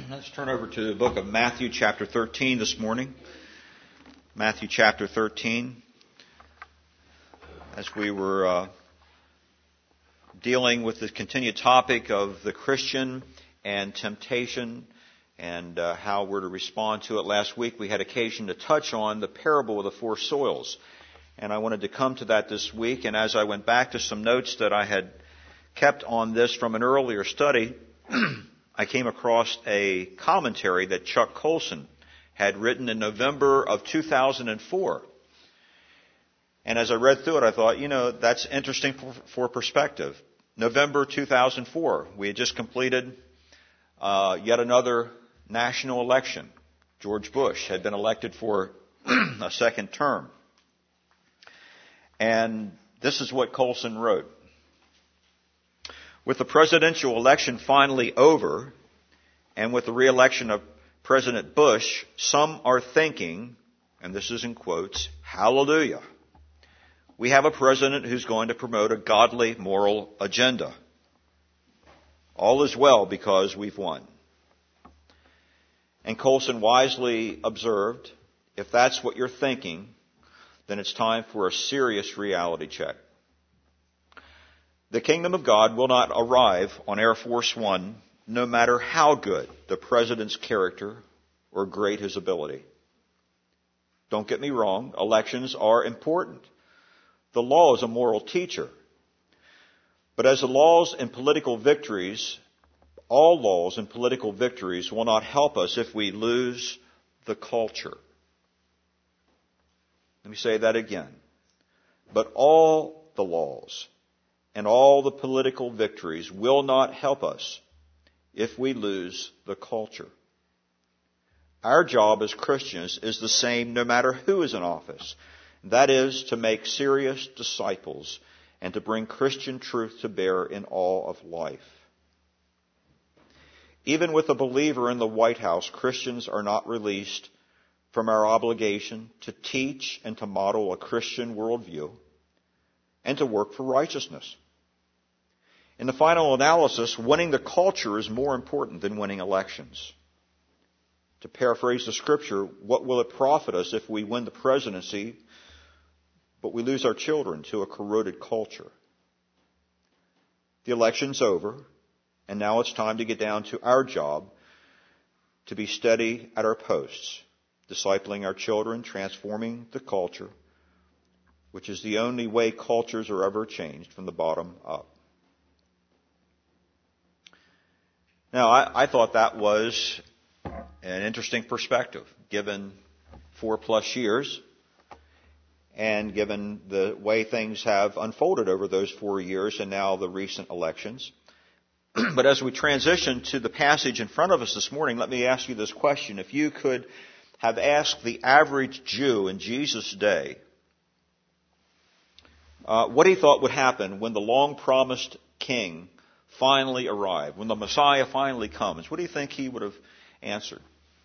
Let's turn over to the book of Matthew chapter 13 this morning. Matthew chapter 13. As we were dealing with the continued topic of the Christian and temptation and how we're to respond to it last week, we had occasion to touch on the parable of the four soils. And I wanted to come to that this week. And as I went back to some notes that I had kept on this from an earlier study, I came across a commentary that Chuck Colson had written in November of 2004. And as I read through it, I thought, that's interesting for perspective. November 2004, we had just completed yet another national election. George Bush had been elected for a second term. And this is what Colson wrote. With the presidential election finally over, and with the re-election of President Bush, some are thinking, and this is in quotes, hallelujah. We have a president who's going to promote a godly, moral agenda. All is well because we've won. And Colson wisely observed, if that's what you're thinking, then it's time for a serious reality check. The kingdom of God will not arrive on Air Force One, no matter how good the president's character or great his ability. Don't get me wrong, elections are important. The law is a moral teacher. But as the laws and political victories, all laws and political victories will not help us if we lose the culture. Let me say that again. But all the laws and all the political victories will not help us if we lose the culture. Our job as Christians is the same no matter who is in office. That is to make serious disciples and to bring Christian truth to bear in all of life. Even with a believer in the White House, Christians are not released from our obligation to teach and to model a Christian worldview and to work for righteousness. In the final analysis, winning the culture is more important than winning elections. To paraphrase the scripture, what will it profit us if we win the presidency, but we lose our children to a corroded culture? The election's over, and now it's time to get down to our job, to be steady at our posts, discipling our children, transforming the culture, which is the only way cultures are ever changed from the bottom up. Now, I thought that was an interesting perspective, given 4+ years, and given the way things have unfolded over those 4 years and now the recent elections. But as we transition to the passage in front of us this morning, let me ask you this question. If you could have asked the average Jew in Jesus' day what he thought would happen when the long-promised king finally arrived, when the Messiah finally comes, what do you think he would have answered?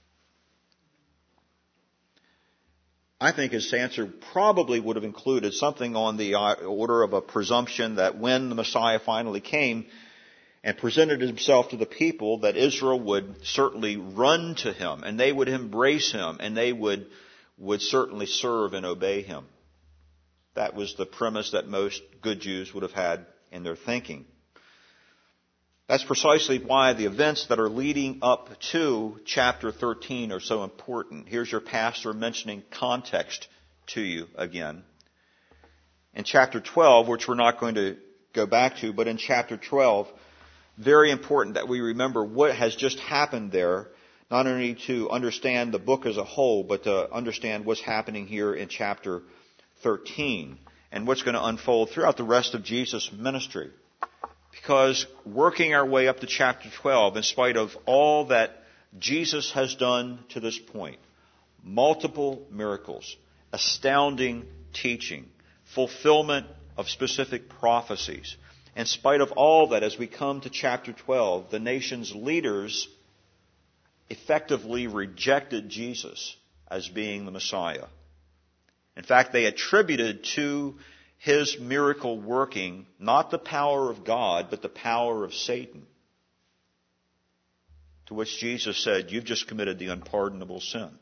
I think his answer probably would have included something on the order of a presumption that when the Messiah finally came and presented himself to the people, that Israel would certainly run to him, and they would embrace him, and they would certainly serve and obey him. That was the premise that most good Jews would have had in their thinking. That's precisely why the events that are leading up to chapter 13 are so important. Here's your pastor mentioning context to you again. In chapter 12, which we're not going to go back to, but in chapter 12, very important that we remember what has just happened there, not only to understand the book as a whole, but to understand what's happening here in chapter 13 and what's going to unfold throughout the rest of Jesus' ministry. Because working our way up to chapter 12, in spite of all that Jesus has done to this point, multiple miracles, astounding teaching, fulfillment of specific prophecies, in spite of all that, as we come to chapter 12, the nation's leaders effectively rejected Jesus as being the Messiah. In fact, they attributed to his miracle working not the power of God, but the power of Satan. To which Jesus said, you've just committed the unpardonable sin.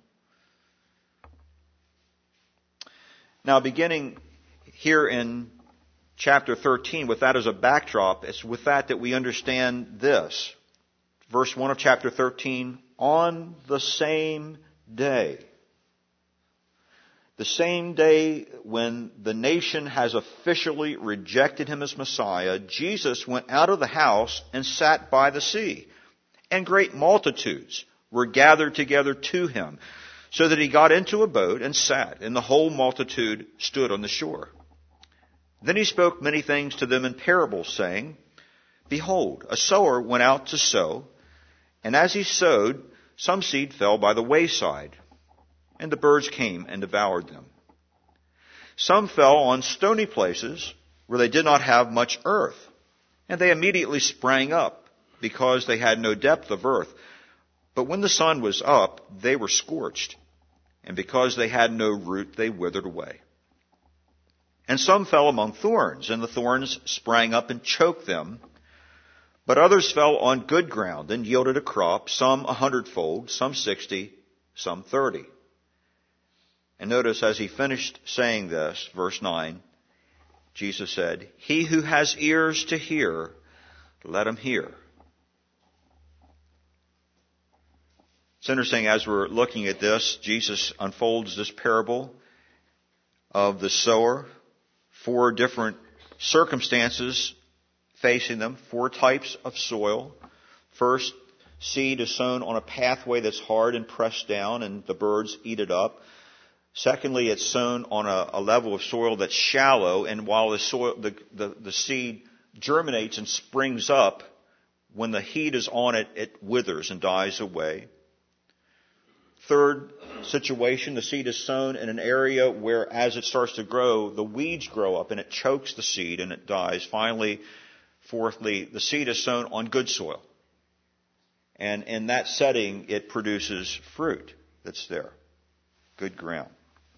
Now, beginning here in chapter 13, with that as a backdrop, it's with that we understand this. Verse 1 of chapter 13, on the same day. The same day when the nation has officially rejected him as Messiah, Jesus went out of the house and sat by the sea. And great multitudes were gathered together to him, so that he got into a boat and sat, and the whole multitude stood on the shore. Then he spoke many things to them in parables, saying, Behold, a sower went out to sow, and as he sowed, some seed fell by the wayside, and the birds came and devoured them. Some fell on stony places where they did not have much earth, and they immediately sprang up, because they had no depth of earth. But when the sun was up, they were scorched, and because they had no root, they withered away. And some fell among thorns, and the thorns sprang up and choked them. But others fell on good ground and yielded a crop, some 100-fold, some 60, some 30. And notice as he finished saying this, verse 9, Jesus said, He who has ears to hear, let him hear. It's interesting, as we're looking at this, Jesus unfolds this parable of the sower, 4 different circumstances facing them, 4 types of soil. First, seed is sown on a pathway that's hard and pressed down, and the birds eat it up. Secondly, it's sown on a level of soil that's shallow, and while the seed germinates and springs up, when the heat is on it, it withers and dies away. Third situation, the seed is sown in an area where as it starts to grow, the weeds grow up and it chokes the seed and it dies. Finally, fourthly, the seed is sown on good soil. And in that setting, it produces fruit that's there. Good ground.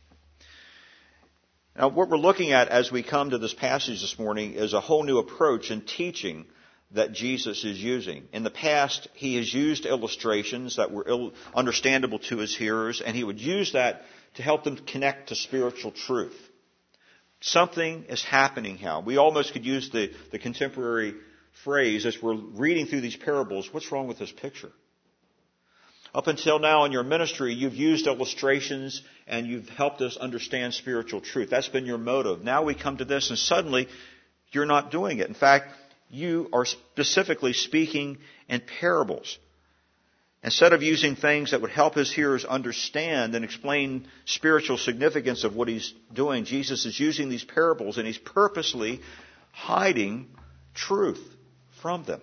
Now, what we're looking at as we come to this passage this morning is a whole new approach in teaching that Jesus is using. In the past, he has used illustrations that were understandable to his hearers, and he would use that to help them connect to spiritual truth. Something is happening now. We almost could use the contemporary phrase as we're reading through these parables, what's wrong with this picture? Up until now in your ministry, you've used illustrations and you've helped us understand spiritual truth. That's been your motive. Now we come to this and suddenly you're not doing it. In fact, you are specifically speaking in parables. Instead of using things that would help his hearers understand and explain spiritual significance of what he's doing, Jesus is using these parables and he's purposely hiding truth from them.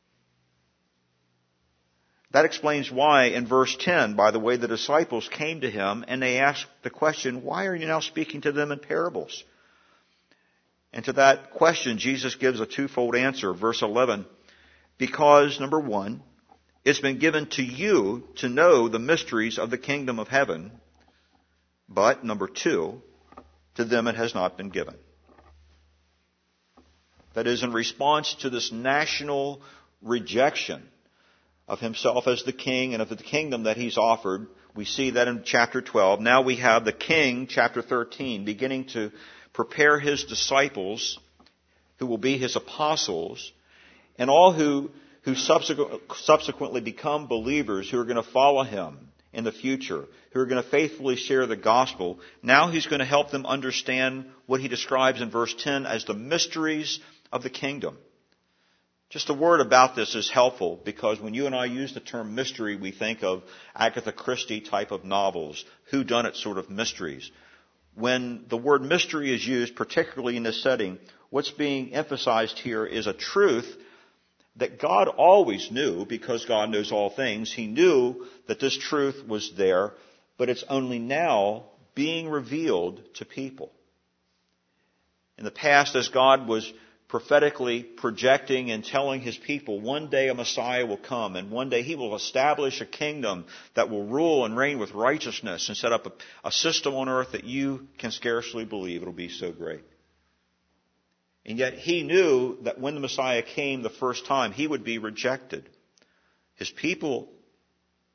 That explains why in verse 10, by the way, the disciples came to him and they asked the question, why are you now speaking to them in parables? And to that question, Jesus gives a twofold answer. Verse 11, because, number one, it's been given to you to know the mysteries of the kingdom of heaven, but, number two, to them it has not been given. That is, in response to this national rejection of himself as the king and of the kingdom that he's offered, we see that in chapter 12. Now we have the king, chapter 13, beginning to prepare his disciples, who will be his apostles, and all who subsequently become believers, who are going to follow him in the future, who are going to faithfully share the gospel. Now he's going to help them understand what he describes in verse 10 as the mysteries of the kingdom. Just a word about this is helpful, because when you and I use the term mystery, we think of Agatha Christie type of novels, whodunit sort of mysteries. When the word mystery is used, particularly in this setting, what's being emphasized here is a truth that God always knew, because God knows all things. He knew that this truth was there, but it's only now being revealed to people. In the past, as God was prophetically projecting and telling his people, one day a Messiah will come, and one day he will establish a kingdom that will rule and reign with righteousness and set up a system on earth that you can scarcely believe. It'll be so great. And yet he knew that when the Messiah came the first time, he would be rejected. His people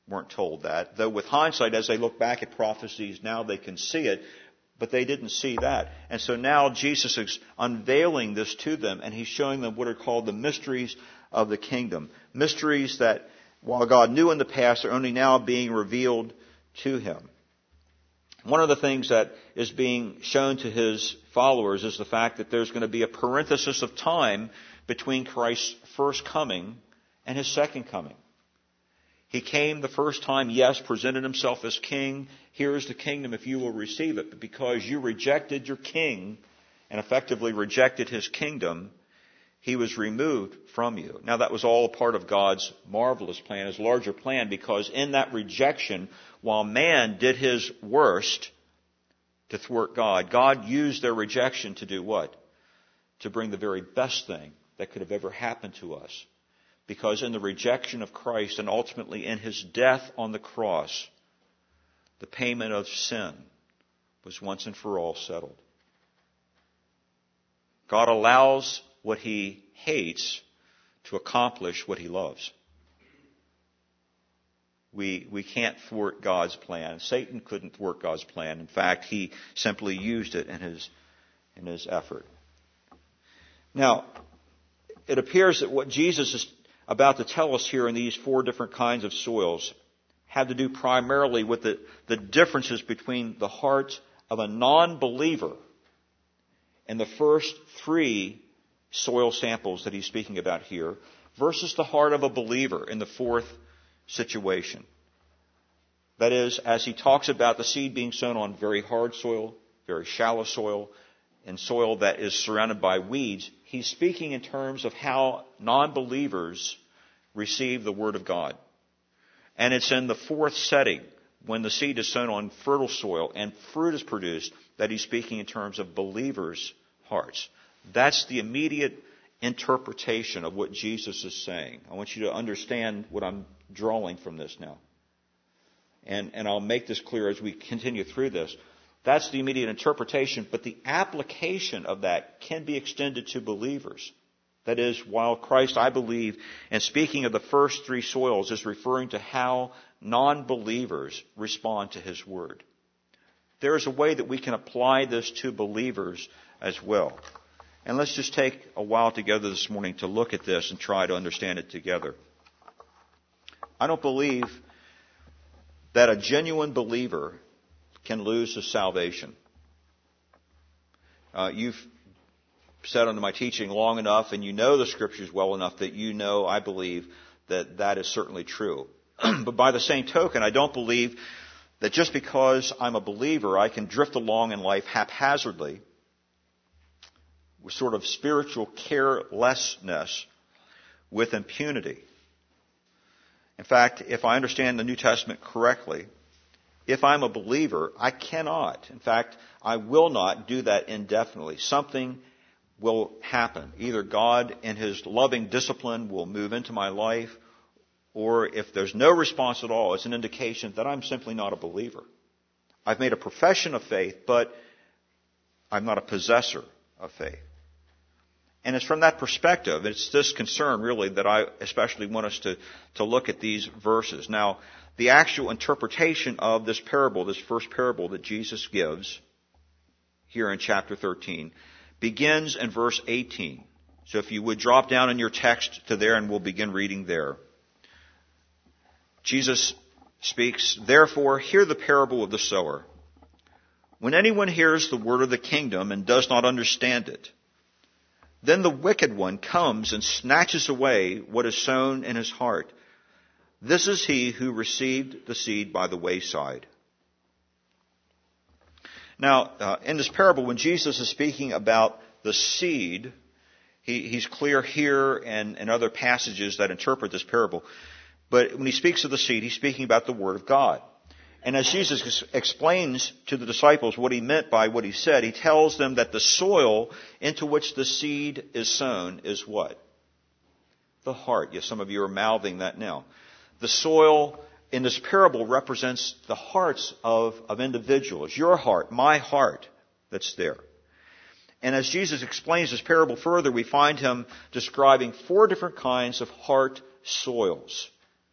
weren't told that. Though with hindsight, as they look back at prophecies, now they can see it. But they didn't see that. And so now Jesus is unveiling this to them, and he's showing them what are called the mysteries of the kingdom. Mysteries that, while God knew in the past, are only now being revealed to him. One of the things that is being shown to his followers is the fact that there's going to be a parenthesis of time between Christ's first coming and his second coming. He came the first time, yes, presented himself as king. Here is the kingdom if you will receive it. But because you rejected your king and effectively rejected his kingdom, he was removed from you. Now that was all a part of God's marvelous plan, his larger plan, because in that rejection, while man did his worst to thwart God, God used their rejection to do what? To bring the very best thing that could have ever happened to us. Because in the rejection of Christ and ultimately in his death on the cross, the payment of sin was once and for all settled. God allows what he hates to accomplish what he loves. We can't thwart God's plan. Satan couldn't thwart God's plan. In fact, he simply used it in his effort. Now, it appears that what Jesus is about to tell us here in these four different kinds of soils have to do primarily with the differences between the heart of a non-believer and the first three soil samples that he's speaking about here versus the heart of a believer in the fourth situation. That is, as he talks about the seed being sown on very hard soil, very shallow soil, and soil that is surrounded by weeds, he's speaking in terms of how non-believers receive the Word of God. And it's in the fourth setting, when the seed is sown on fertile soil and fruit is produced, that he's speaking in terms of believers' hearts. That's the immediate interpretation of what Jesus is saying. I want you to understand what I'm drawing from this now. And I'll make this clear as we continue through this. That's the immediate interpretation, but the application of that can be extended to believers. That is, while Christ, I believe, in speaking of the first three soils, is referring to how non-believers respond to his word. There is a way that we can apply this to believers as well. And let's just take a while together this morning to look at this and try to understand it together. I don't believe that a genuine believer can lose his salvation. You've sat under my teaching long enough and you know the Scriptures well enough that you know, I believe, that that is certainly true. But by the same token, I don't believe that just because I'm a believer, I can drift along in life haphazardly with sort of spiritual carelessness with impunity. In fact, if I understand the New Testament correctly, if I'm a believer, I cannot, in fact, I will not do that indefinitely. Something will happen. Either God in his loving discipline will move into my life, or if there's no response at all, it's an indication that I'm simply not a believer. I've made a profession of faith, but I'm not a possessor of faith. And it's from that perspective, it's this concern really that I especially want us to look at these verses. Now, the actual interpretation of this parable, this first parable that Jesus gives here in chapter 13, begins in verse 18. So if you would drop down in your text to there and we'll begin reading there. Jesus speaks, "Therefore, hear the parable of the sower. When anyone hears the word of the kingdom and does not understand it, then the wicked one comes and snatches away what is sown in his heart. This is he who received the seed by the wayside." Now, in this parable, when Jesus is speaking about the seed, he's clear here and in other passages that interpret this parable. But when he speaks of the seed, he's speaking about the Word of God. And as Jesus explains to the disciples what he meant by what he said, he tells them that the soil into which the seed is sown is what? The heart. Yes, some of you are mouthing that now. The soil in this parable represents the hearts of individuals. Your heart, my heart, that's there. And as Jesus explains this parable further, we find him describing four different kinds of heart soils. It's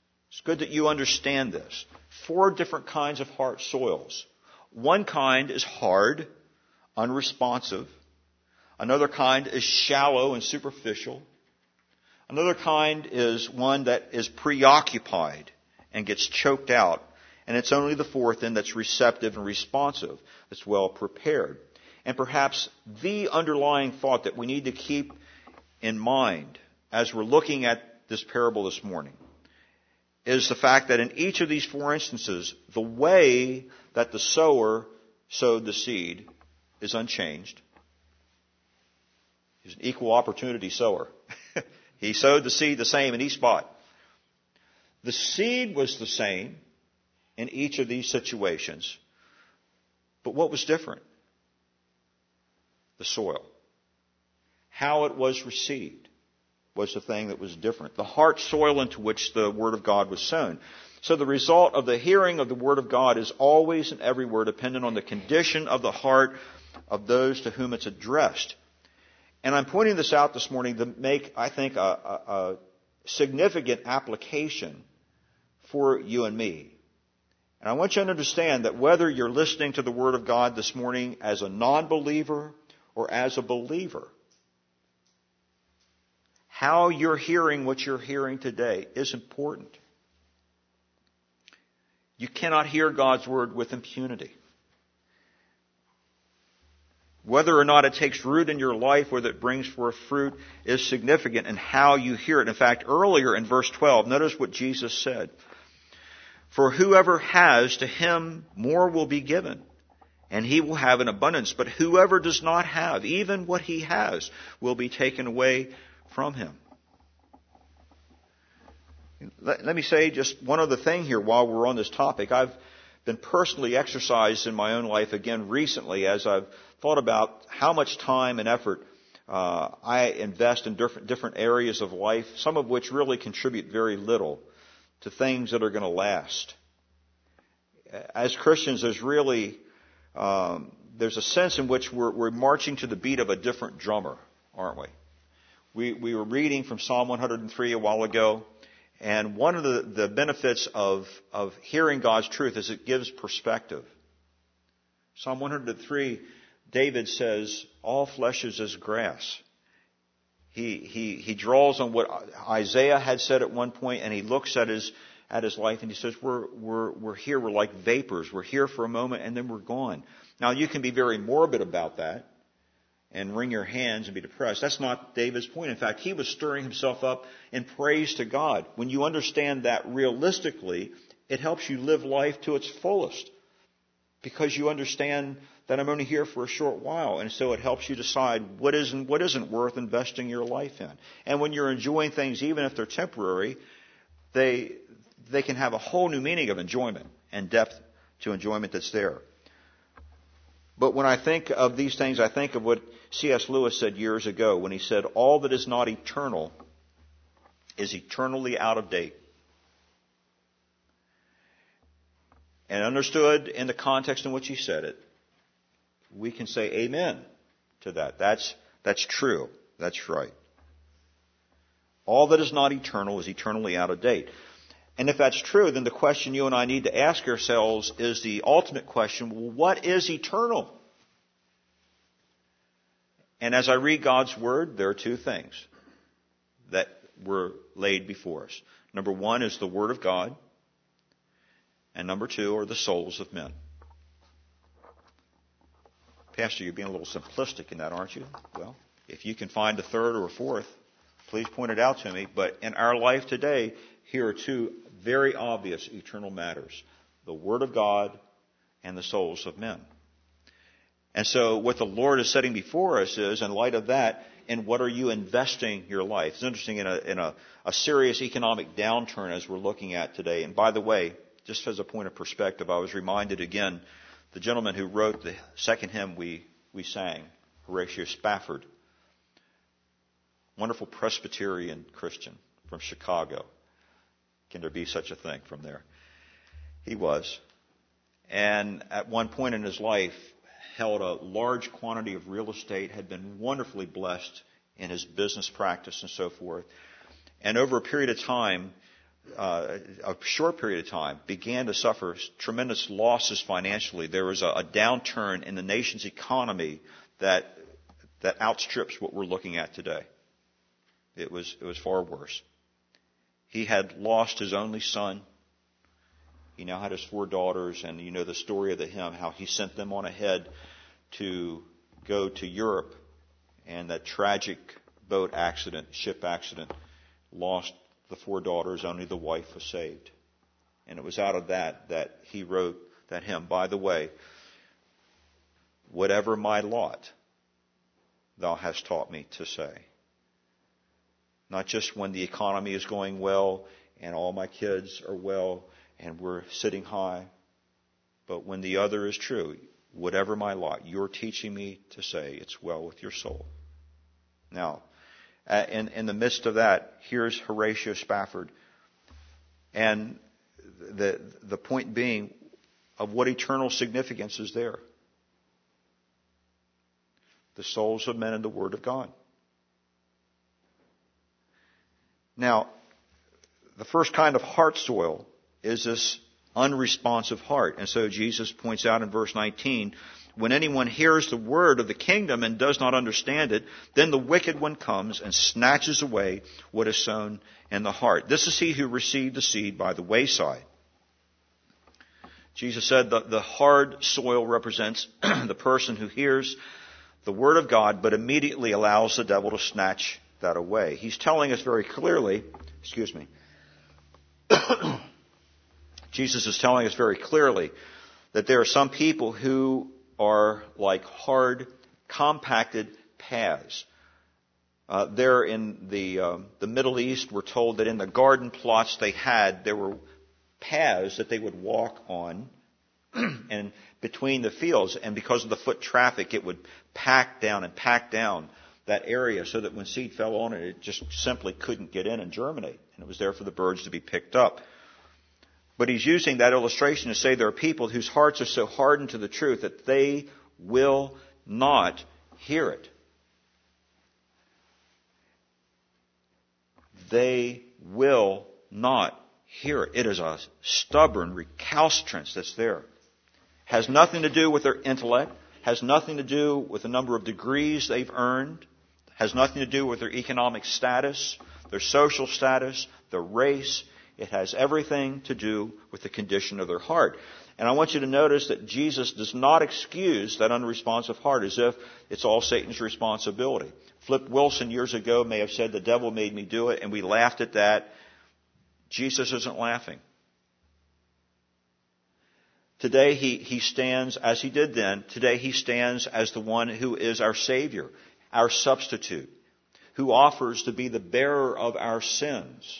good that you understand this. 4 different kinds of heart soils. One kind is hard, unresponsive. Another kind is shallow and superficial. Another kind is one that is preoccupied and gets choked out. And it's only the 4th then that's receptive and responsive, that's well prepared. And perhaps the underlying thought that we need to keep in mind as we're looking at this parable this morning is the fact that in each of these 4 instances, the way that the sower sowed the seed is unchanged. He's an equal opportunity sower. He sowed the seed the same in each spot. The seed was the same in each of these situations. But what was different? The soil. How it was received was the thing that was different. The heart soil into which the Word of God was sown. So the result of the hearing of the Word of God is always and everywhere dependent on the condition of the heart of those to whom it's addressed. And I'm pointing this out this morning to make, I think, a significant application for you and me. And I want you to understand that whether you're listening to the Word of God this morning as a non-believer or as a believer, how you're hearing what you're hearing today is important. You cannot hear God's Word with impunity. Whether or not it takes root in your life, whether it brings forth fruit, is significant in how you hear it. In fact, earlier in verse 12, notice what Jesus said. For whoever has, to him more will be given, and he will have an abundance. But whoever does not have, even what he has, will be taken away from him. Let me say just one other thing here while we're on this topic. I've been personally exercised in my own life again recently as I've thought about how much time and effort I invest in different areas of life, some of which really contribute very little to things that are going to last. As Christians, there's really there's a sense in which we're marching to the beat of a different drummer, aren't we? We were reading from Psalm 103 a while ago, and one of the benefits of hearing God's truth is it gives perspective. Psalm 103, David says, all flesh is as grass. He draws on what Isaiah had said at one point, and he looks at his life and he says, we're here, we're like vapors. We're here for a moment and then we're gone. Now you can be very morbid about that and wring your hands and be depressed. That's not David's point. In fact, he was stirring himself up in praise to God. When you understand that realistically, it helps you live life to its fullest because you understand that I'm only here for a short while. And so it helps you decide what isn't worth investing your life in. And when you're enjoying things, even if they're temporary, they can have a whole new meaning of enjoyment and depth to enjoyment that's there. But when I think of these things, I think of what C.S. Lewis said years ago when he said, all that is not eternal is eternally out of date. And understood in the context in which he said it, we can say amen to that. That's true. That's right. All that is not eternal is eternally out of date. And if that's true, then the question you and I need to ask ourselves is the ultimate question, well, what is eternal? And as I read God's Word, there are 2 things that were laid before us. Number 1 is the Word of God, and number 2 are the souls of men. Pastor, you're being a little simplistic in that, aren't you? Well, if you can find a third or a fourth, please point it out to me. But in our life today, here are 2 very obvious eternal matters. The Word of God and the souls of men. And so what the Lord is setting before us is, in light of that, in what are you investing your life? It's interesting in a serious economic downturn as we're looking at today. And by the way, just as a point of perspective, I was reminded again, the gentleman who wrote the second hymn we sang, Horatio Spafford, wonderful Presbyterian Christian from Chicago. Can there be such a thing from there? He was. And at one point in his life, held a large quantity of real estate, had been wonderfully blessed in his business practice and so forth. And over a period of time, a short period of time, began to suffer tremendous losses financially. There was a downturn in the nation's economy that outstrips what we're looking at today. It was far worse. He had lost his only son. He now had his 4 daughters, and you know the story of the hymn, how he sent them on ahead to go to Europe, and that tragic ship accident, lost the 4 daughters, only the wife was saved. And it was out of that he wrote that hymn. By the way, whatever my lot, thou hast taught me to say. Not just when the economy is going well and all my kids are well and we're sitting high, but when the other is true, whatever my lot, you're teaching me to say it's well with your soul. Now, in the midst of that, here's Horatio Spafford. And the point being of what eternal significance is there. The souls of men and the Word of God. Now, the first kind of heart soil is this unresponsive heart. And so Jesus points out in verse 19, when anyone hears the word of the kingdom and does not understand it, then the wicked one comes and snatches away what is sown in the heart. This is he who received the seed by the wayside. Jesus said that the hard soil represents the person who hears the word of God but immediately allows the devil to snatch that away. He's telling us very clearly, Jesus is telling us very clearly that there are some people who are like hard, compacted paths. There in the Middle East, we're told that in the garden plots there were paths that they would walk on and between the fields, and because of the foot traffic, it would pack down that area so that when seed fell on it, it just simply couldn't get in and germinate, and it was there for the birds to be picked up. But he's using that illustration to say there are people whose hearts are so hardened to the truth that they will not hear it. They will not hear it. It is a stubborn recalcitrance that's there. Has nothing to do with their intellect, has nothing to do with the number of degrees they've earned, has nothing to do with their economic status, their social status, their race. It has everything to do with the condition of their heart. And I want you to notice that Jesus does not excuse that unresponsive heart as if it's all Satan's responsibility. Flip Wilson years ago may have said the devil made me do it, and we laughed at that. Jesus isn't laughing. Today he stands, as he did then, today he stands as the one who is our Savior, our substitute, who offers to be the bearer of our sins.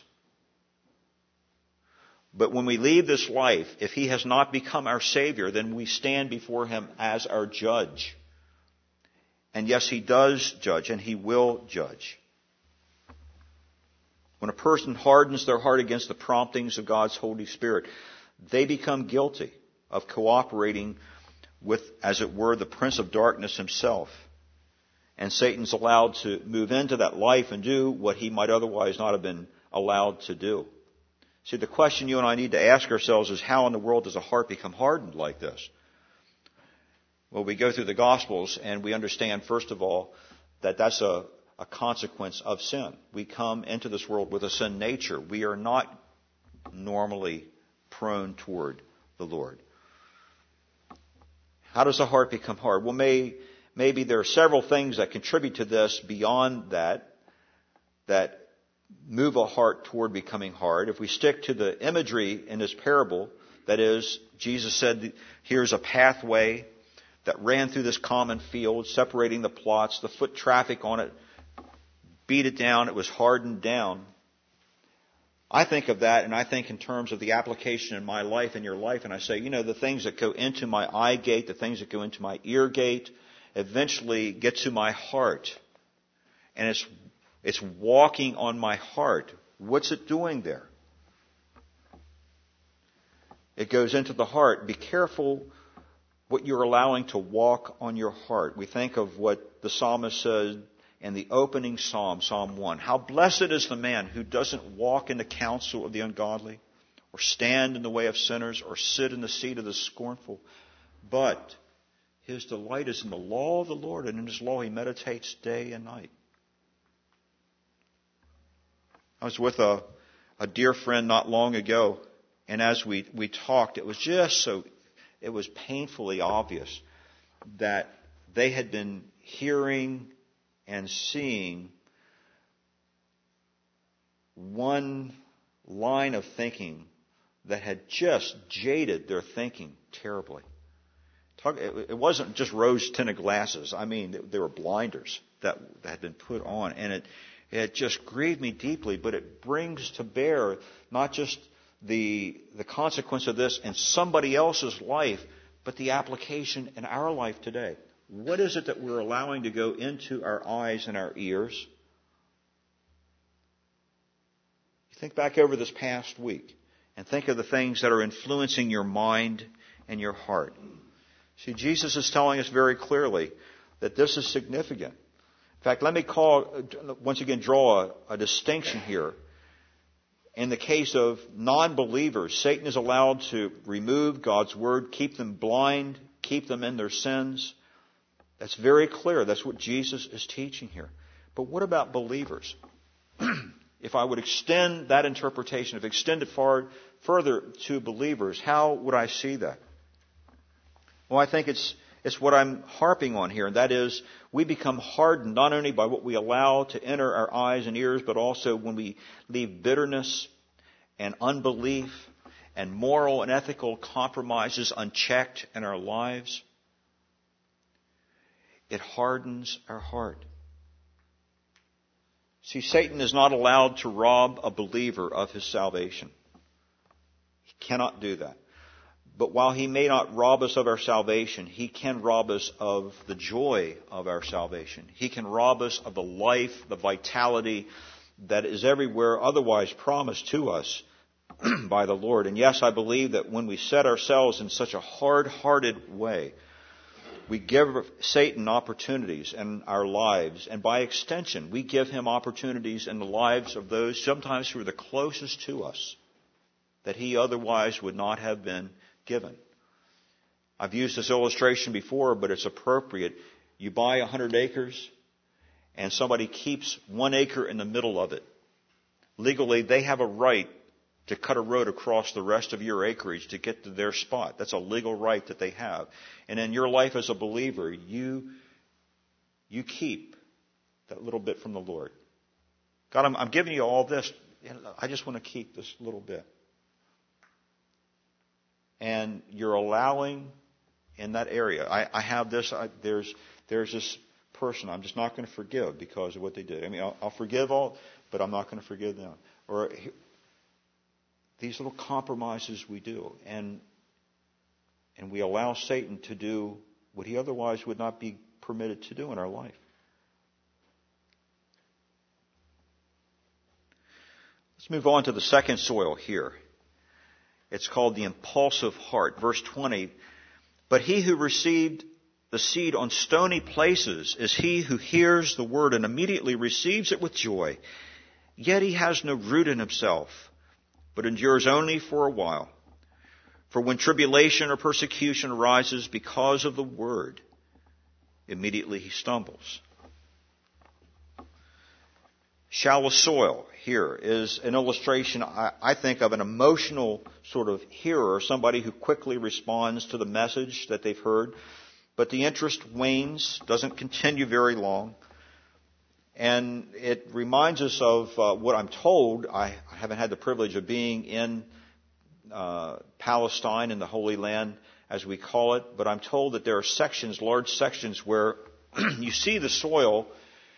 But when we leave this life, if he has not become our Savior, then we stand before him as our judge. And yes, he does judge, and he will judge. When a person hardens their heart against the promptings of God's Holy Spirit, they become guilty of cooperating with, as it were, the Prince of Darkness himself. And Satan's allowed to move into that life and do what he might otherwise not have been allowed to do. See, the question you and I need to ask ourselves is, how in the world does a heart become hardened like this? Well, we go through the Gospels and we understand, first of all, that that's a consequence of sin. We come into this world with a sin nature. We are not normally prone toward the Lord. How does the heart become hard? Well, maybe there are several things that contribute to this beyond that move a heart toward becoming hard. If we stick to the imagery in this parable, that is, Jesus said, here's a pathway that ran through this common field, separating the plots, the foot traffic on it beat it down, it was hardened down. I think of that, and I think in terms of the application in my life and your life, and I say, the things that go into my eye gate, the things that go into my ear gate, eventually get to my heart. And it's walking on my heart. What's it doing there? It goes into the heart. Be careful what you're allowing to walk on your heart. We think of what the psalmist said, in the opening psalm, Psalm 1. How blessed is the man who doesn't walk in the counsel of the ungodly, or stand in the way of sinners, or sit in the seat of the scornful. But his delight is in the law of the Lord, and in his law he meditates day and night. I was with a dear friend not long ago, and as we talked, it was painfully obvious that they had been hearing and seeing one line of thinking that had just jaded their thinking terribly. It wasn't just rose-tinted glasses. I mean, they were blinders that had been put on. And it just grieved me deeply, but it brings to bear not just the consequence of this in somebody else's life, but the application in our life today. What is it that we're allowing to go into our eyes and our ears? You think back over this past week and think of the things that are influencing your mind and your heart. See, Jesus is telling us very clearly that this is significant. In fact, let me draw a distinction here. In the case of non-believers, Satan is allowed to remove God's word, keep them blind, keep them in their sins. That's very clear. That's what Jesus is teaching here. But what about believers? If I would extend that interpretation, extend it further to believers, how would I see that? Well, I think it's what I'm harping on here, and that is we become hardened not only by what we allow to enter our eyes and ears, but also when we leave bitterness and unbelief and moral and ethical compromises unchecked in our lives. It hardens our heart. See, Satan is not allowed to rob a believer of his salvation. He cannot do that. But while he may not rob us of our salvation, he can rob us of the joy of our salvation. He can rob us of the life, the vitality that is everywhere otherwise promised to us by the Lord. And yes, I believe that when we set ourselves in such a hard-hearted way, we give Satan opportunities in our lives, and by extension, we give him opportunities in the lives of those sometimes who are the closest to us that he otherwise would not have been given. I've used this illustration before, but it's appropriate. You buy 100 acres, and somebody keeps 1 acre in the middle of it. Legally, they have a right to cut a road across the rest of your acreage to get to their spot. That's a legal right that they have. And in your life as a believer, you keep that little bit from the Lord. God, I'm giving you all this. I just want to keep this little bit. And you're allowing in that area. I have this. There's this person I'm just not going to forgive because of what they did. I mean, I'll forgive all, but I'm not going to forgive them. Or these little compromises we do, and we allow Satan to do what he otherwise would not be permitted to do in our life. Let's move on to the second soil here. It's called the impulsive heart. Verse 20, but he who received the seed on stony places is he who hears the word and immediately receives it with joy. Yet he has no root in himself, but endures only for a while. For when tribulation or persecution arises because of the word, immediately he stumbles. Shallow soil here is an illustration, I think, of an emotional sort of hearer, somebody who quickly responds to the message that they've heard, but the interest wanes, doesn't continue very long. And it reminds us of what I'm told. I haven't had the privilege of being in Palestine, in the Holy Land, as we call it, but I'm told that there are sections, large sections, where you see the soil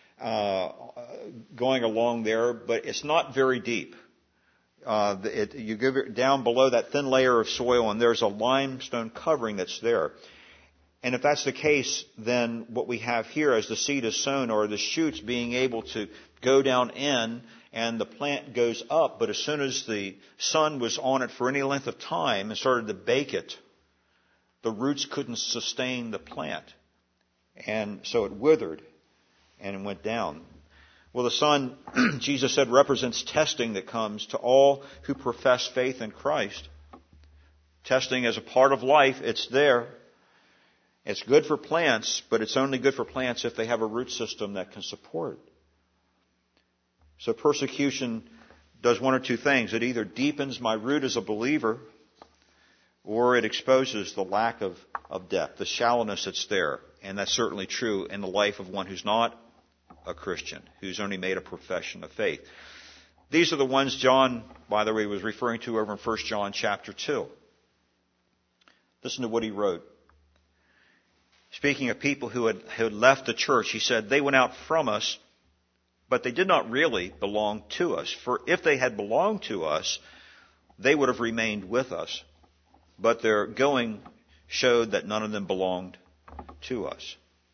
going along there, but it's not very deep. You go down below that thin layer of soil, and there's a limestone covering that's there. And if that's the case, then what we have here as the seed is sown are the shoots being able to go down in, and the plant goes up. But as soon as the sun was on it for any length of time and started to bake it, the roots couldn't sustain the plant. And so it withered. and it went down. Well, the sun, Jesus said, represents testing that comes to all who profess faith in Christ. Testing is a part of life. It's there. It's good for plants, but it's only good for plants if they have a root system that can support it. So persecution does one or two things. It either deepens my root as a believer, or it exposes the lack of depth, the shallowness that's there. And that's certainly true in the life of one who's not a Christian, who's only made a profession of faith. These are the ones John, by the way, was referring to over in 1 John chapter 2. Listen to what he wrote. Speaking of people who had left the church, he said, "They went out from us, but they did not really belong to us. For if they had belonged to us, they would have remained with us. But their going showed that none of them belonged to us."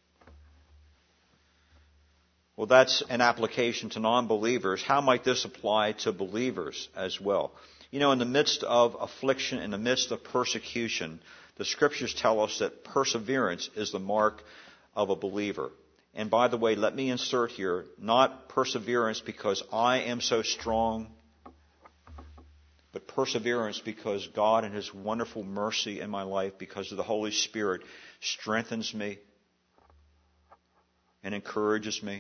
Well, that's an application to non-believers. How might this apply to believers as well? You know, in the midst of affliction, in the midst of persecution, the Scriptures tell us that perseverance is the mark of a believer. And by the way, let me insert here, not perseverance because I am so strong, but perseverance because God in His wonderful mercy in my life, because of the Holy Spirit, strengthens me and encourages me.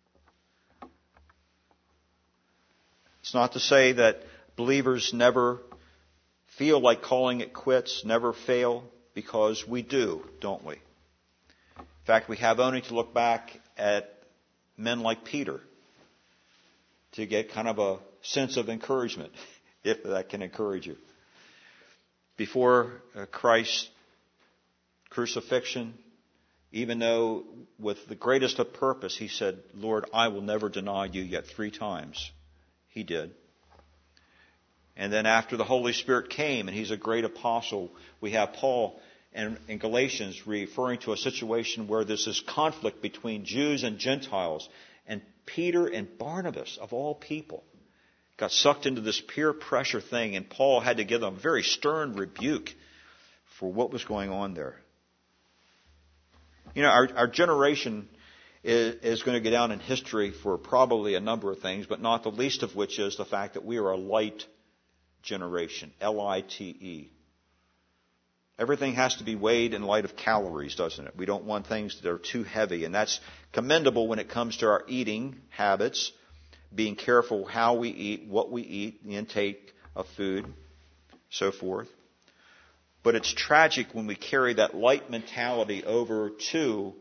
It's not to say that believers never feel like calling it quits, never fail, because we do, don't we? In fact, we have only to look back at men like Peter to get kind of a sense of encouragement, if that can encourage you. Before Christ's crucifixion, even though with the greatest of purpose, he said, "Lord, I will never deny you," yet 3 times. He did. And then after the Holy Spirit came, and he's a great apostle, we have Paul in Galatians referring to a situation where there's this conflict between Jews and Gentiles. And Peter and Barnabas, of all people, got sucked into this peer pressure thing, and Paul had to give them a very stern rebuke for what was going on there. You know, our generation is going to go down in history for probably a number of things, but not the least of which is the fact that we are a light generation, L-I-T-E. Everything has to be weighed in light of calories, doesn't it? We don't want things that are too heavy, and that's commendable when it comes to our eating habits, being careful how we eat, what we eat, the intake of food, so forth. But it's tragic when we carry that light mentality over to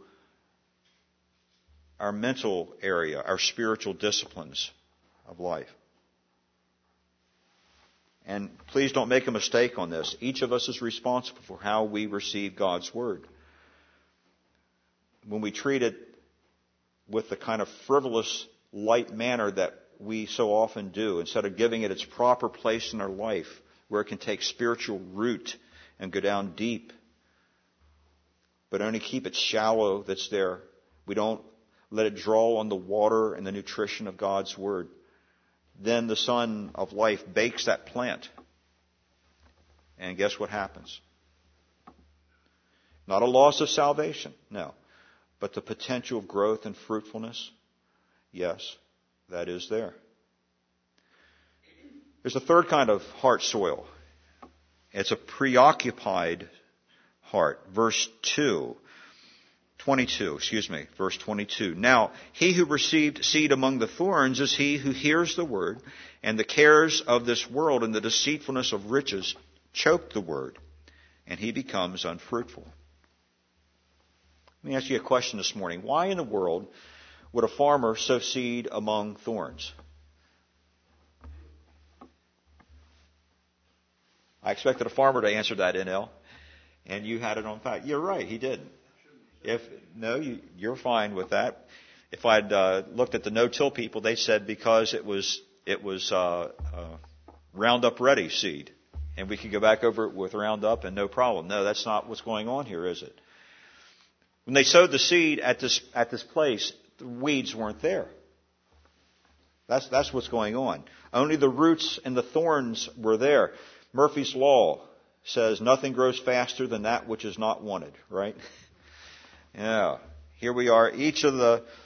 our mental area, our spiritual disciplines of life. And please don't make a mistake on this. Each of us is responsible for how we receive God's Word. When we treat it with the kind of frivolous, light manner that we so often do, instead of giving it its proper place in our life, where it can take spiritual root and go down deep, but only keep it shallow that's there. We don't let it draw on the water and the nutrition of God's Word. Then the Son of Life bakes that plant. And guess what happens? Not a loss of salvation, no. But the potential of growth and fruitfulness, yes, that is there. There's a third kind of heart soil. It's a preoccupied heart. Verse 22. Now, he who received seed among the thorns is he who hears the word, and the cares of this world and the deceitfulness of riches choke the word, and he becomes unfruitful. Let me ask you a question this morning. Why in the world would a farmer sow seed among thorns? I expected a farmer to answer that, NL, and you had it on fact. You're right, he didn't. You're fine with that. If I'd looked at the no-till people, they said because it was Roundup Ready seed, and we could go back over it with Roundup and no problem. No, that's not what's going on here, is it? When they sowed the seed at this place, the weeds weren't there. That's what's going on. Only the roots and the thorns were there. Murphy's Law says nothing grows faster than that which is not wanted, right? Yeah. Here we are. Each of the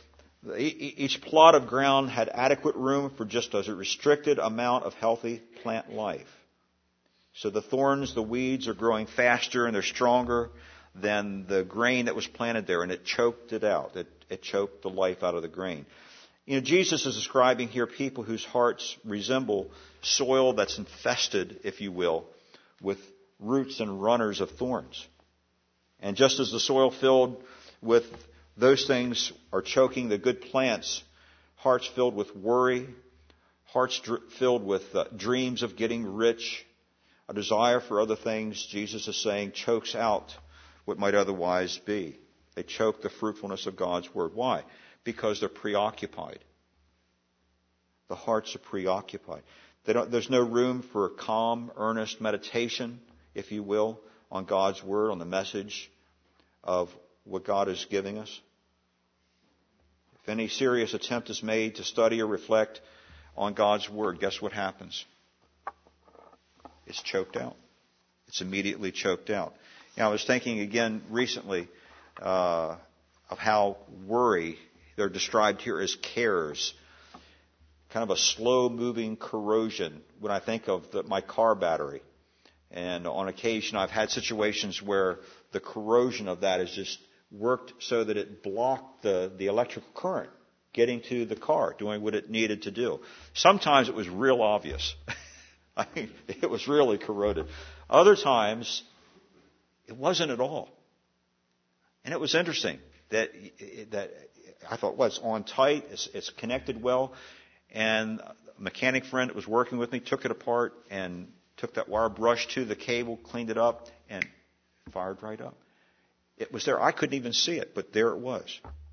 Each plot of ground had adequate room for just a restricted amount of healthy plant life. So the thorns, the weeds are growing faster and they're stronger than the grain that was planted there, and it choked it out. It choked the life out of the grain. Jesus is describing here people whose hearts resemble soil that's infested, if you will, with roots and runners of thorns. And just as the soil filled with those things are choking the good plants, hearts filled with worry, hearts filled with dreams of getting rich, a desire for other things, Jesus is saying, chokes out what might otherwise be. They choke the fruitfulness of God's Word. Why? Because they're preoccupied. The hearts are preoccupied. There's no room for calm, earnest meditation, if you will, on God's Word, on the message of what God is giving us. If any serious attempt is made to study or reflect on God's Word, guess what happens? It's choked out. It's immediately choked out. I was thinking again recently of how worry, they're described here as cares, kind of a slow-moving corrosion when I think of my car battery. And on occasion I've had situations where the corrosion of that has just worked so that it blocked the electrical current getting to the car, doing what it needed to do. Sometimes it was real obvious. I mean, it was really corroded. Other times, it wasn't at all. And it was interesting that I thought, well, it's on tight, it's connected well. And a mechanic friend that was working with me took it apart and took that wire brush to the cable, cleaned it up, and fired right up. It was there. I couldn't even see it, but there it was.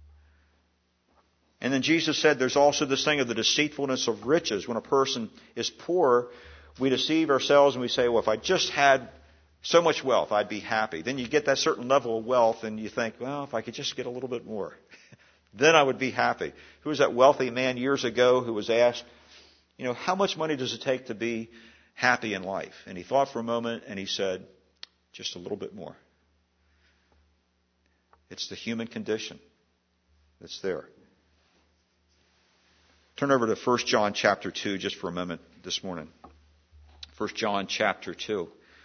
And then Jesus said there's also this thing of the deceitfulness of riches. When a person is poor, we deceive ourselves and we say, well, if I just had so much wealth, I'd be happy. Then you get that certain level of wealth and you think, well, if I could just get a little bit more, then I would be happy. Who was that wealthy man years ago who was asked, how much money does it take to be happy in life? And he thought for a moment and he said, just a little bit more. It's the human condition that's there. Turn over to 1 John chapter 2 just for a moment this morning. 1 John chapter 2.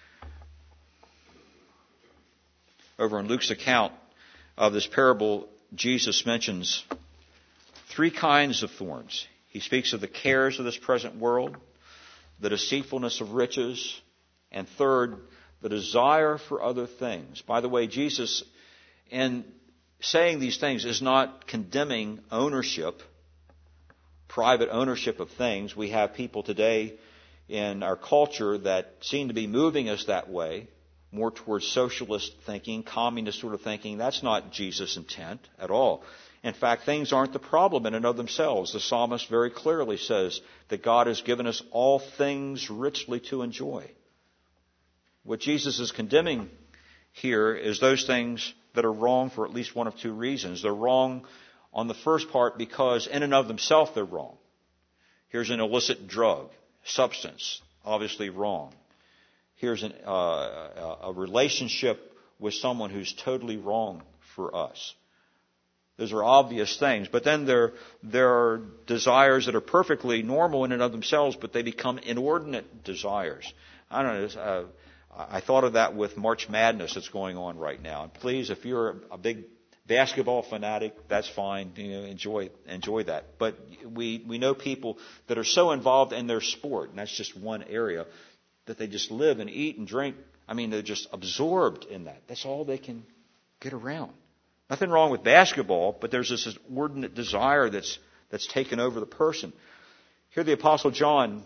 Over in Luke's account of this parable, Jesus mentions three kinds of thorns. He speaks of the cares of this present world, the deceitfulness of riches, and third, the desire for other things. By the way, Jesus, in saying these things, is not condemning ownership, private ownership of things. We have people today in our culture that seem to be moving us that way, more towards socialist thinking, communist sort of thinking. That's not Jesus' intent at all. In fact, things aren't the problem in and of themselves. The psalmist very clearly says that God has given us all things richly to enjoy. What Jesus is condemning here is those things that are wrong for at least one of two reasons. They're wrong on the first part because in and of themselves they're wrong. Here's an illicit drug, substance, obviously wrong. Here's a relationship with someone who's totally wrong for us. Those are obvious things. But then there are desires that are perfectly normal in and of themselves, but they become inordinate desires. I don't know. I thought of that with March Madness that's going on right now. And please, if you're a big basketball fanatic, that's fine. Enjoy that. But we know people that are so involved in their sport, and that's just one area, that they just live and eat and drink. I mean, they're just absorbed in that. That's all they can get around. Nothing wrong with basketball, but there's this inordinate desire that's taken over the person. Here the Apostle John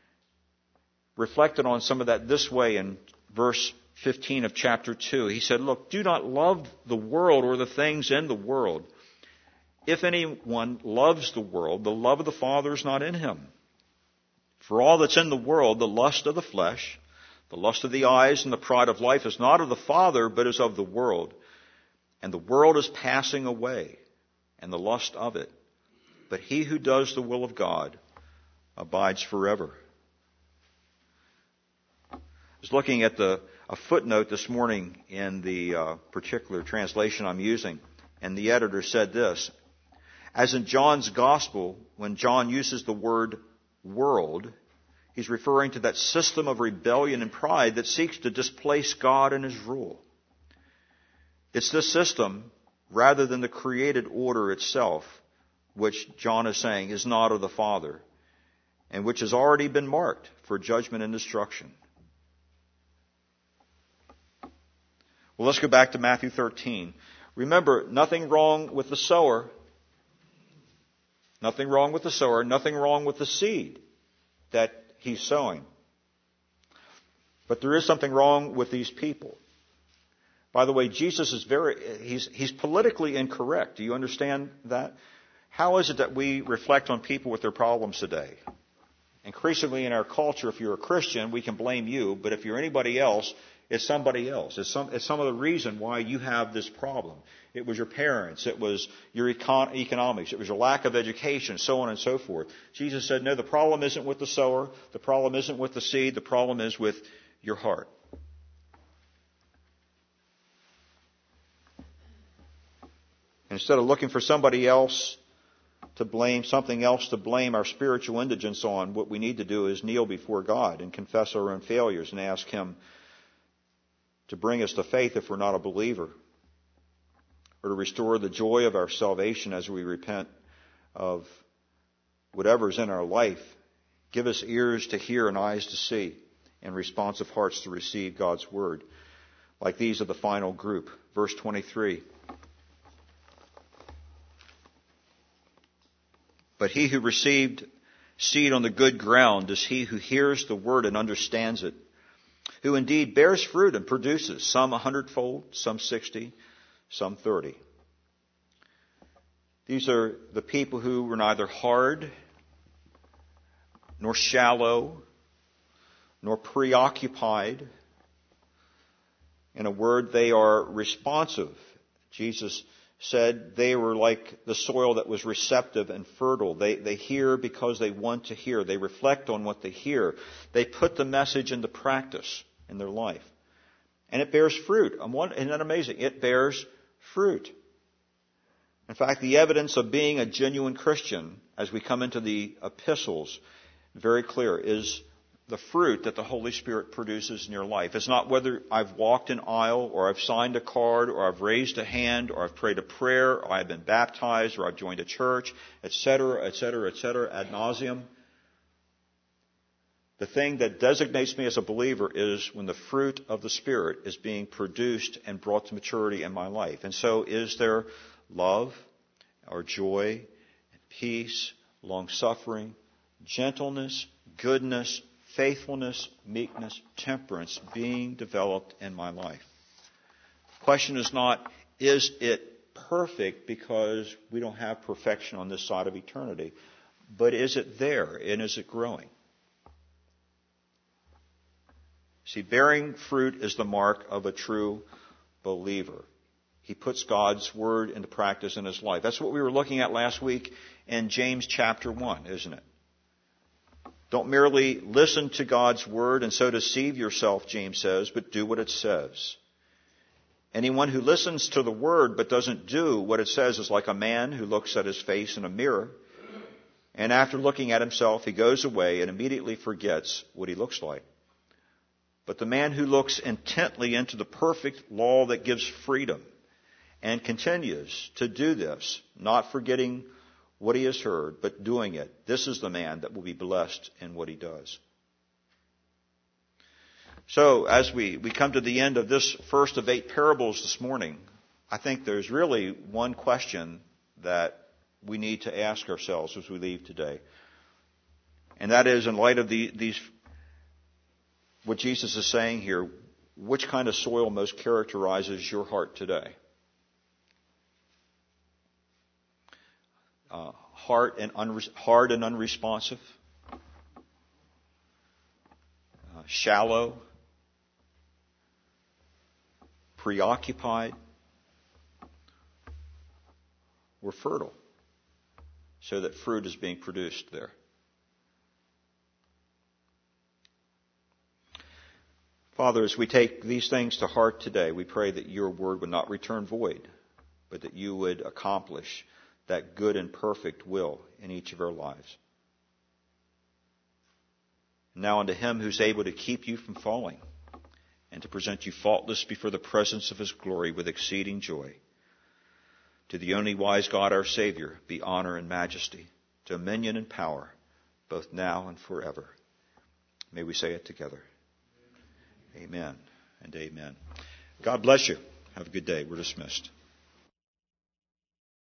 reflected on some of that this way in verse 15 of chapter 2. He said, look, do not love the world or the things in the world. If anyone loves the world, the love of the Father is not in him. For all that's in the world, the lust of the flesh, the lust of the eyes, and the pride of life is not of the Father, but is of the world. And the world is passing away, and the lust of it. But he who does the will of God abides forever. I was looking at a footnote this morning in the particular translation I'm using, and the editor said this: As in John's gospel, when John uses the word world, he's referring to that system of rebellion and pride that seeks to displace God and His rule. It's this system, rather than the created order itself, which John is saying is not of the Father, and which has already been marked for judgment and destruction. Well, let's go back to Matthew 13. Remember, nothing wrong with the sower. Nothing wrong with the sower. Nothing wrong with the seed that he's sowing. But there is something wrong with these people. By the way, Jesus is he's politically incorrect. Do you understand that? How is it that we reflect on people with their problems today? Increasingly in our culture, if you're a Christian, we can blame you, but if you're anybody else, it's somebody else. It's some of the reason why you have this problem. It was your parents. It was your economics. It was your lack of education, so on and so forth. Jesus said, no, the problem isn't with the sower. The problem isn't with the seed. The problem is with your heart. Instead of looking for somebody else to blame, something else to blame our spiritual indigence on, what we need to do is kneel before God and confess our own failures and ask Him to bring us to faith if we're not a believer, or to restore the joy of our salvation as we repent of whatever's in our life. Give us ears to hear and eyes to see, and responsive hearts to receive God's word, like these of the final group. Verse 23. But he who received seed on the good ground is he who hears the word and understands it, who indeed bears fruit and produces, some 100-fold, some 60, some 30. These are the people who were neither hard, nor shallow, nor preoccupied. In a word, they are responsive. Jesus said they were like the soil that was receptive and fertile. They hear because they want to hear. They reflect on what they hear. They put the message into practice in their life. And it bears fruit. Isn't that amazing? It bears fruit. In fact, the evidence of being a genuine Christian, as we come into the epistles, very clear, is the fruit that the Holy Spirit produces in your life. It's not whether I've walked an aisle, or I've signed a card, or I've raised a hand, or I've prayed a prayer, or I've been baptized, or I've joined a church, etc., etc., etc., ad nauseum. The thing that designates me as a believer is when the fruit of the Spirit is being produced and brought to maturity in my life. And so is there love, or joy, peace, long-suffering, gentleness, goodness, faithfulness, meekness, temperance being developed in my life. The question is not, is it perfect, because we don't have perfection on this side of eternity, but is it there and is it growing? See, bearing fruit is the mark of a true believer. He puts God's word into practice in his life. That's what we were looking at last week in James chapter 1, isn't it? Don't merely listen to God's word and so deceive yourself, James says, but do what it says. Anyone who listens to the word but doesn't do what it says is like a man who looks at his face in a mirror, and after looking at himself, he goes away and immediately forgets what he looks like. But the man who looks intently into the perfect law that gives freedom and continues to do this, not forgetting what he has heard, but doing it, this is the man that will be blessed in what he does. So, as we come to the end of this first of 8 parables this morning, I think there's really one question that we need to ask ourselves as we leave today. And that is, in light of these what Jesus is saying here, which kind of soil most characterizes your heart today? Hard and unresponsive? Shallow? Preoccupied? Or fertile? So that fruit is being produced there. Father, as we take these things to heart today, we pray that your word would not return void, but that you would accomplish that good and perfect will in each of our lives. Now unto him who's able to keep you from falling and to present you faultless before the presence of his glory with exceeding joy. To the only wise God our Savior be honor and majesty, dominion and power, both now and forever. May we say it together. Amen and amen. God bless you. Have a good day. We're dismissed.